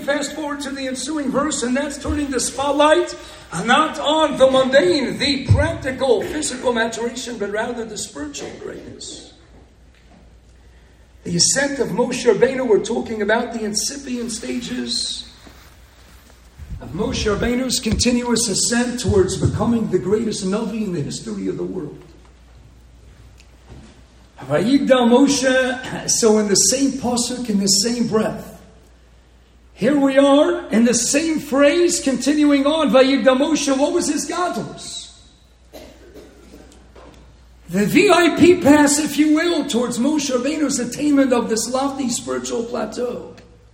fast forward to the ensuing verse, and that's turning the spotlight not on the mundane, the practical, physical maturation, but rather the spiritual greatness. The ascent of Moshe Rabbeinu, we're talking about the incipient stages of Moshe Rabbeinu's continuous ascent towards becoming the greatest Navi in the history of the world. Vayigdal Moshe, so in the same pasuk, in the same breath, here we are in the same phrase, continuing on. Vayigdal Moshe, what was his gadlus? The VIP pass, if you will, towards Moshe Rabbeinu's attainment of this lofty spiritual plateau.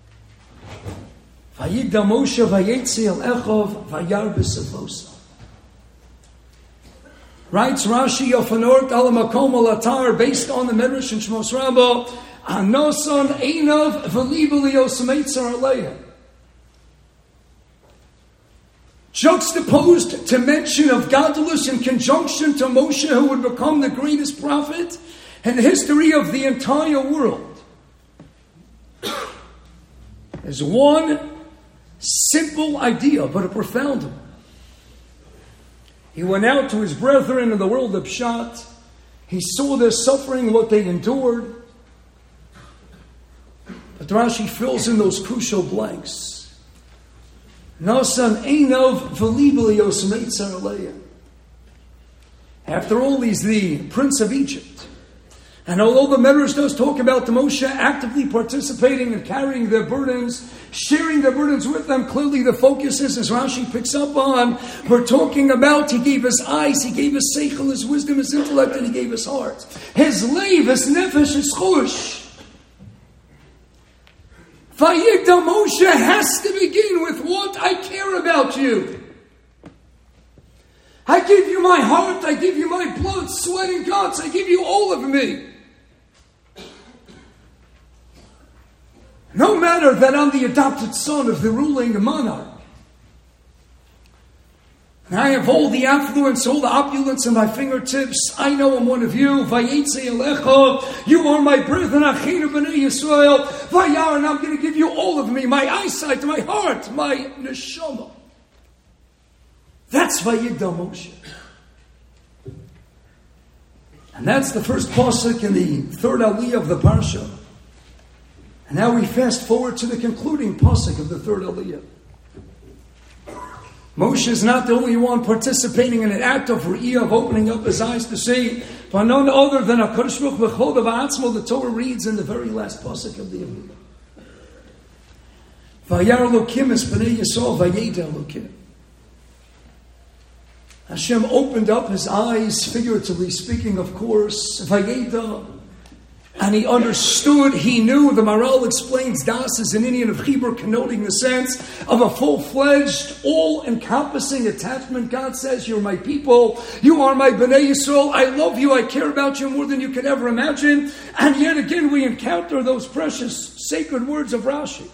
Vayigdal Moshe vayetzi el echov vayar b'sefosa. Writes Rashi Yofanort al makom al atar, based on the Medrash and Shmos Rabbah, Anoson Einav Velibali Yosemeitzer Aleya. Juxtaposed to mention of Gadlus in conjunction to Moshe, who would become the greatest prophet in the history of the entire world. There's one simple idea, but a profound one. He went out to his brethren in the world of Pshat. He saw their suffering, what they endured. But Rashi fills in those crucial blanks. Nasan Einov Velibali Yosemeitzer Aleya. After all, he's the prince of Egypt. And although the Medrash does talk about the Moshe actively participating and carrying their burdens, sharing their burdens with them, clearly the focus is, as Rashi picks up on, we're talking about he gave his eyes, he gave his seichel, his wisdom, his intellect, and he gave his heart. His leiv, his nefesh, his chush. Vayigdal Moshe has to begin with what? I care about you. I give you my heart, I give you my blood, sweat, and guts, I give you all of me. No matter that I'm the adopted son of the ruling monarch. And I have all the affluence, all the opulence in my fingertips. I know I'm one of you. Vayetze elecha. You are my brethren. Achinu b'nei Yisrael. Vayar, and I'm going to give you all of me. My eyesight, my heart, my neshama. That's Vayigdal Moshe. And that's the first pasuk in the third aliyah of the parsha. And now we fast forward to the concluding pasuk of the third aliyah. Moshe is not the only one participating in an act of re'iyah, of opening up his eyes to see, but none other than HaKadosh Baruch Hu B'chol Ba'atzmo, the Torah reads in the very last pasuk of the aliyah. Vayar Elokim es b'nei Yisrael vayeda Elokim. Hashem opened up his eyes, figuratively speaking, of course, vayeda, and he understood, he knew. The Maral explains das is an Indian of Hebrew, connoting the sense of a full-fledged, all-encompassing attachment. God says, you're my people, you are my B'nai Yisrael, I love you, I care about you more than you could ever imagine. And yet again we encounter those precious, sacred words of Rashi.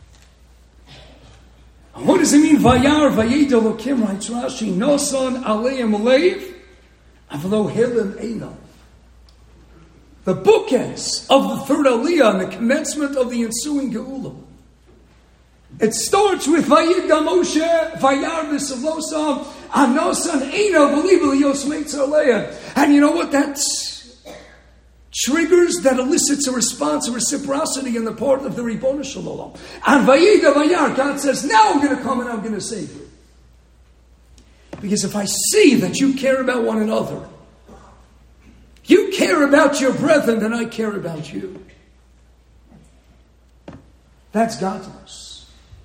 What does it mean? Vayar, vayed Elokim, writes Rashi, Nosan aleim leiv, avlo helim einav. The bookends of the third aliyah and the commencement of the ensuing Geula. It starts with Vayigdal Moshe, Vayar v'savlosa, Anosan einav v'libali Yosemeitzer Aleya. And you know what? That triggers, that elicits a response, a reciprocity in the part of the Ribono Shel Olam. And Vayigdal Vayar, God says, now I'm going to come and I'm going to save you. Because if I see that you care about one another, you care about your brethren, then I care about you. That's godliness.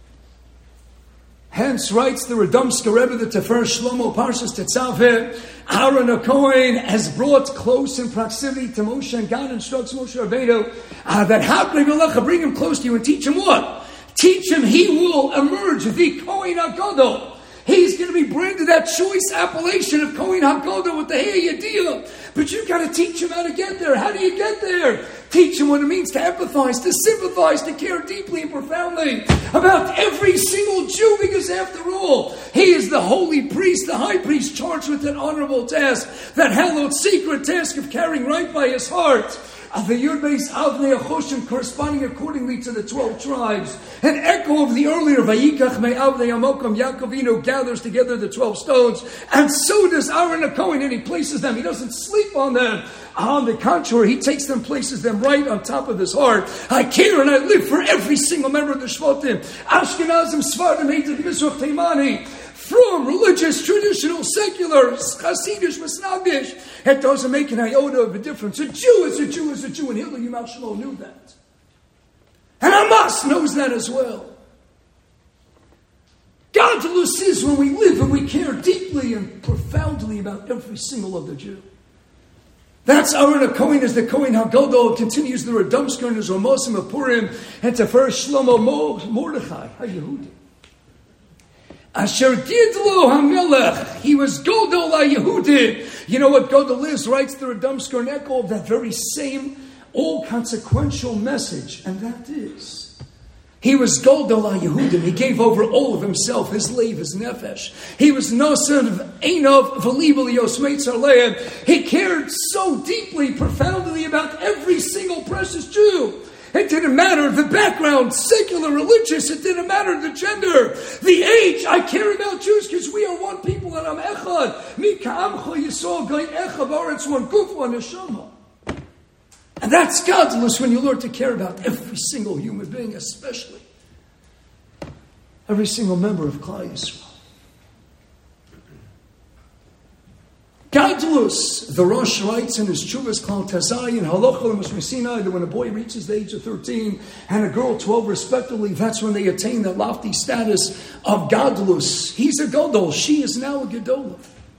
Hence, writes the Radomsker Rebbe, the Tefer Shlomo Parshas Tetzaveh, Aaron HaKohen has brought close in proximity to Moshe, and God instructs Moshe Rabbeinu that Hakri V'lecha, bring him close to you and teach him what? Teach him he will emerge, the Kohen HaGadol. He's going to be branded that choice appellation of Kohen HaGadol with the Hey Yediyah. But you've got to teach him how to get there. How do you get there? Teach him what it means to empathize, to sympathize, to care deeply and profoundly about every single Jew, because after all, he is the holy priest, the high priest, charged with that honorable task, that hallowed secret task of carrying right by his heart the Yud Beis Avnei Achoshim corresponding accordingly to the 12 tribes. An echo of the earlier Vayikach Me Avnei Amokim, Yaakov gathers together the 12 stones, and so does Aaron HaKohen, and he places them. He doesn't sleep on them. On the contrary, he takes them, places them right on top of his heart. I care and I live for every single member of the Shvatim. Ashkenazim, Sfardim, Hated, Mizrach, Teimani. From religious, traditional, secular, Hasidish, Masnagish, it doesn't make an iota of a difference. A Jew is a Jew is a Jew, and Hitler Yimal Shlomo knew that. And Hamas knows that as well. Godless is when we live and we care deeply and profoundly about every single other Jew. That's Aaron HaKohen as the Kohen HaGadol continues the Radomsker and his Ramosim of Purim and to first Shlomo Mordechai HaYehudi. Asher Gidlo HaMelech, he was Gadol HaYehudi. You know what Gadol is? Writes the Radomsker and echo of that very same all-consequential message, and that is, he was Gadol HaYehudim. He gave over all of himself, his leiv, his nefesh. He was Nosan of Einov V'libel Yosmeit Aleim. He cared so deeply, profoundly about every single precious Jew. It didn't matter the background, secular, religious. It didn't matter the gender, the age. I care about Jews because we are one people and I'm echad. Mi ka'amcha yisrael gai echad aretz, one guf, one neshama. And that's godless when you learn to care about every single human being, especially every single member of Klal Yisrael. Godless, the Rosh writes in his Chuvas Klal Tazayin, Halacha L'Moshe Sinai, that when a boy reaches the age of 13 and a girl 12 respectively, that's when they attain that lofty status of Godless. He's a Gadol, she is now a Gedolah.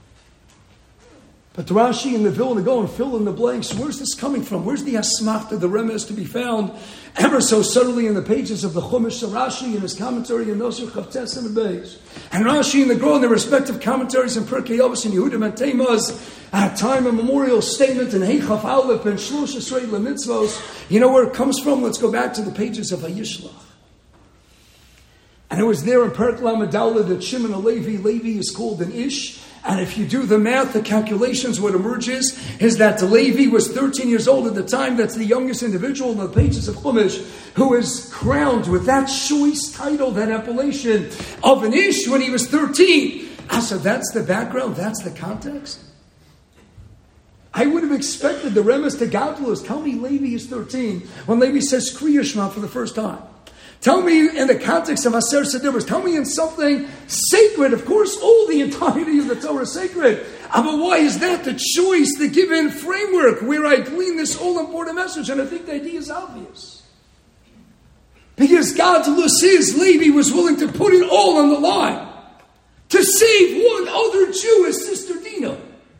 But Rashi and the Vilna go and fill in the blanks. Where's this coming from? Where's the Asmachta, the Remez to be found ever so subtly in the pages of the Chumash? So Rashi in his commentary in Nosir Chavtes and Beis, and Rashi and the Gra in their respective commentaries in Pirkei Avos and Yehudim and Teimaz, at time a memorial statement in Heichaf Aleph and Shlosh Esrei LeMitzvos. You know where it comes from? Let's go back to the pages of Hayishlach. And it was there in Perek Lamed Daled that Shimon HaLevi, Levi is called an Ish. And if you do the math, the calculations, what emerges is that the Levi was 13 years old at the time. That's the youngest individual in the pages of Chumash who is crowned with that choice title, that appellation of an Ish when he was 13. So that's the background, that's the context. I would have expected the Remes to Gadlus. Tell me Levi is 13 when Levi says Kriya Shema for the first time. Tell me in the context of Aser Sedivers. Tell me in something sacred. Of course, all the entirety of the Torah is sacred. But why is that the choice, the given framework where I glean this all-important message? And I think the idea is obvious. Because God's is, Levi was willing to put it all on the line to save one other Jew, his sister Dina.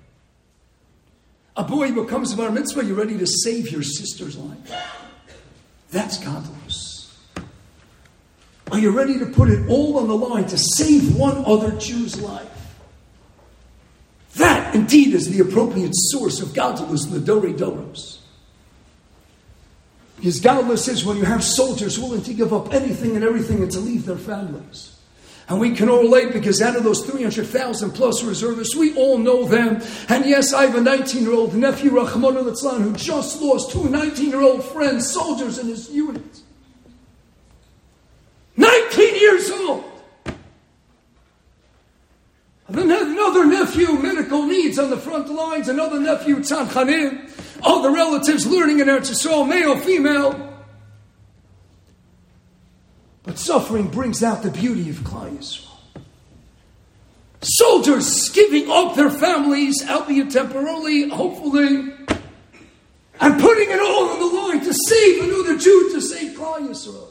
A boy becomes a bar mitzvah, you're ready to save your sister's life. That's godless. Are you ready to put it all on the line to save one other Jew's life? That indeed is the appropriate source of godless, the Dorei Doros. Because godless is when you have soldiers willing to give up anything and everything and to leave their families. And we can all relate because out of those 300,000 plus reservists, we all know them. And yes, I have a 19-year-old nephew, Rahman al-Itzlan, who just lost 2 19-year-old friends, soldiers in his unit. 19 years old. Another nephew, medical needs on the front lines. Another nephew, tzadchanim. All the relatives learning in Eretz Yisrael, male, female. But suffering brings out the beauty of Klal Yisrael. Soldiers giving up their families, albeit temporarily, hopefully, and putting it all on the line to save another Jew, to save Klal Yisrael.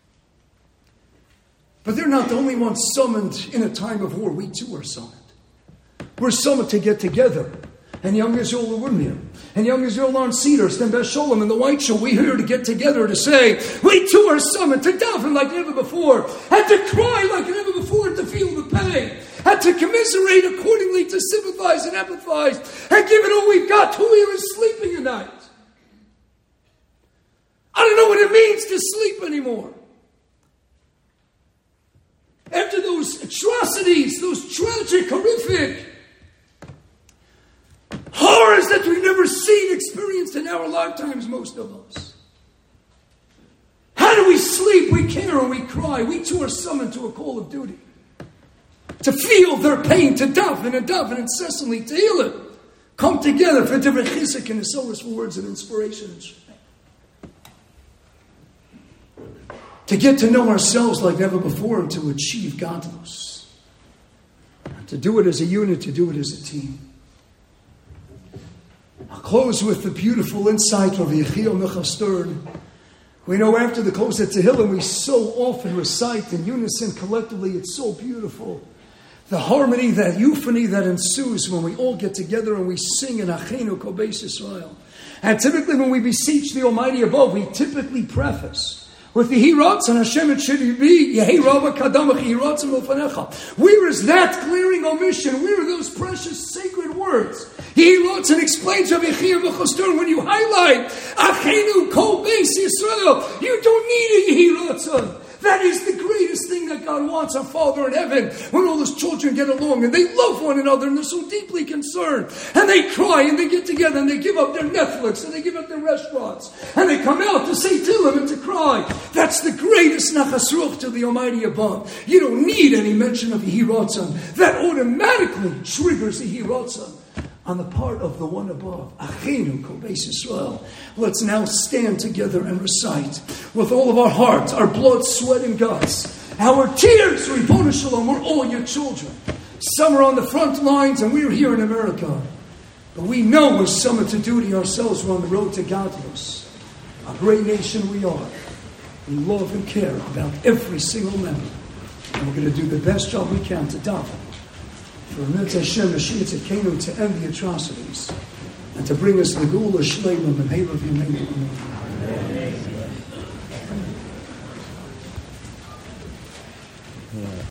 But they're not the only ones summoned in a time of war. We too are summoned. We're summoned to get together. And young Israel Lewimir. And young Israel on Cedar, Stem Beis Sholem, and the White Show. We're here to get together to say, we too are summoned to daven like never before. And to cry like never before, to feel the pain. And to commiserate accordingly, to sympathize and empathize. And give it all we've got. Who here is sleeping at night? I don't know what it means to sleep anymore. After those atrocities, those tragic, horrific horrors that we've never seen experienced in our lifetimes, most of us. How do we sleep? We care and we cry. We too are summoned to a call of duty. To feel their pain, to daven and daven incessantly, to heal it. Come together for different chizuk and for words of inspiration and strength. To get to know ourselves like never before and to achieve godliness. And to do it as a unit, to do it as a team. I'll close with the beautiful insight of Yechiel Michal Stern. We know after the close of Tehillim, we so often recite in unison, collectively, it's so beautiful. The harmony, that euphony that ensues when we all get together and we sing in Achenu Kol Beis Yisrael. And typically when we beseech the Almighty above, we typically preface with the Hirotz and Hashem it should be Yehi Rava Kadamach Hirotz and Milfanecha. Where is that glaring omission? Where are those precious sacred words? Hirotz and explains of Yechiel Michal Stern when you highlight Achenu Kol Beis Yisrael, you don't need a Hirotz. That is the greatest thing that God wants, our Father in heaven, when all His children get along and they love one another and they're so deeply concerned and they cry and they get together and they give up their Netflix and they give up their restaurants and they come out to say Tehillim and to cry. That's the greatest nachas ruach to the Almighty above. You don't need any mention of Yehi Ratzon. That automatically triggers the Yehi Ratzon on the part of the one above. Achenu Kol Beis Yisrael. Let's now stand together and recite with all of our hearts, our blood, sweat, and guts, our tears. Ribono Shalom, we're all your children. Some are on the front lines and we're here in America. But we know we're summoned to duty ourselves. We're on the road to godliness. A great nation we are. We love and care about every single member. And we're going to do the best job we can to daven for Mitzvah Hashem, Mashiach Tzidkenu, to end the atrocities and to bring us the Geula Shleima and Halav Yameinu.